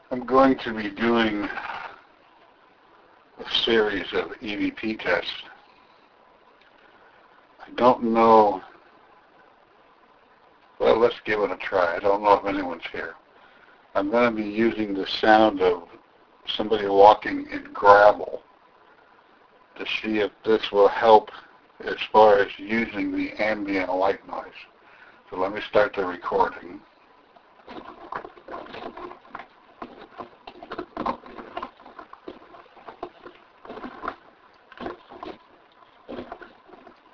I'm going to be doing a series of EVP tests. I don't know, well, let's give it a try. I don't know if anyone's here. I'm going to be using the sound of somebody walking in gravel to see if this will help as far as using the ambient white noise. So let me start the recording.